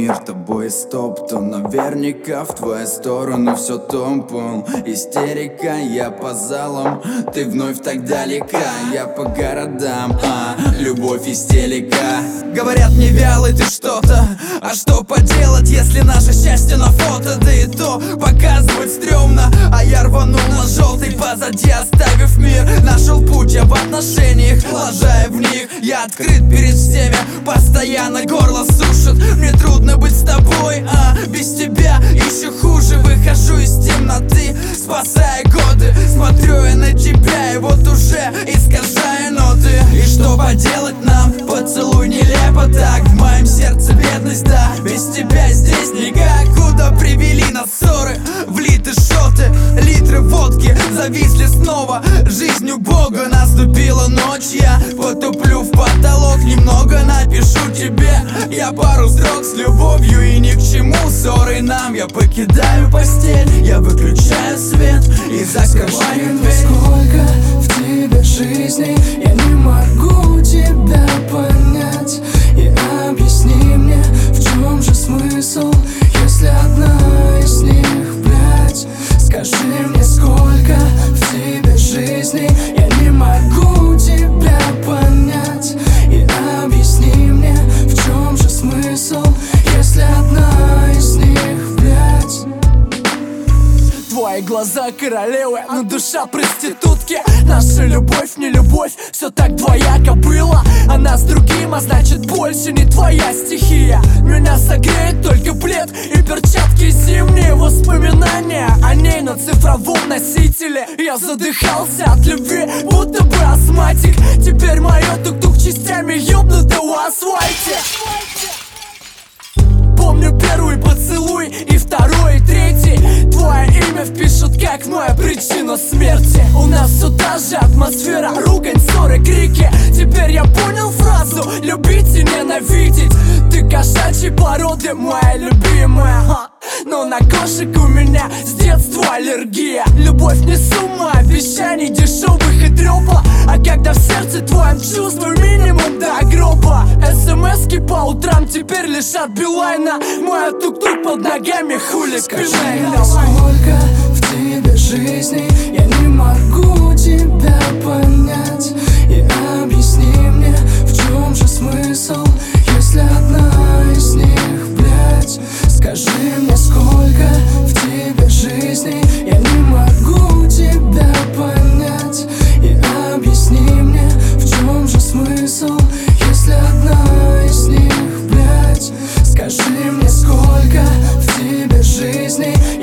мир тобой истоптан. Наверняка в твою сторону все топал. Истерика, я по залам, ты вновь так далека. Я по городам, любовь истерика. Говорят мне вялый ты что-то, а что поделать, если наше счастье на фото? Да и то показывать стрёмно, а я рванул на желтый позади, оставив мир. Нашел путь я в отношениях, лажая в них. Я открыт перед всеми, постоянно горло сушит. Мне трудно быть с тобой, без тебя еще хуже. Выхожу из темноты, спасая годы. Смотрю я на тебя, и вот уже искажая ноты. И что поделать нам? Поцелуй нелепо так. В моем сердце бедность, да. Без тебя здесь никак. Куда привели нас ссоры? Влиты шоты, литры водки зависли снова. Жизнью Бога наступила ночь. Я потуплю в потолок, немного напишу тебе. Я пару строк с любовью и ни к чему ссоры нам. Я покидаю постель, я выключаю свет и закрываю дверь. Сколько в тебе жизни, я не могу тебя понять. И объясни мне, в чем же смысл, если одна из них, блядь. Скажи мне, сколько в тебе жизни, я не могу тебя понять. И объясни мне, в чем же смысл, если одна из них, блядь. Твои глаза королевы, но душа проститутки. Наша любовь не любовь, все так двояко было. Она с другим, а значит больше не твоя стихия. Меня согреет только плед и перчатки зимние. Воспоминания о ней на цифровом носителе. Я задыхался от любви, будто бы астматик. Теперь мое тук-тук частями ёбнуто в асфальте. Помню первый поцелуй и второй, и третий. Твое имя впишут как моя причина смерти. У нас все та же атмосфера, ругань, ссоры, крики. Теперь я понял фразу «любить и ненавидеть». Ты кошачьей породы, моя любимая, но на кошек у меня с детства аллергия. Любовь не сумма обещаний дешевых и трёпа. А когда в сердце твоем чувствую минимум до гроба. СМСки по утрам теперь лишь от Билайна. Моя тук-тук под ногами, хули спинай. Сколько в тебе жизни, я не могу тебя понять. И объясни мне, в чем же смысл, если одна из них, блядь. Скажи мне, сколько в тебе жизни, я не могу тебя понять. И объясни мне, в чем же смысл, если одна из них, блядь. Скажи мне, сколько в тебе жизни,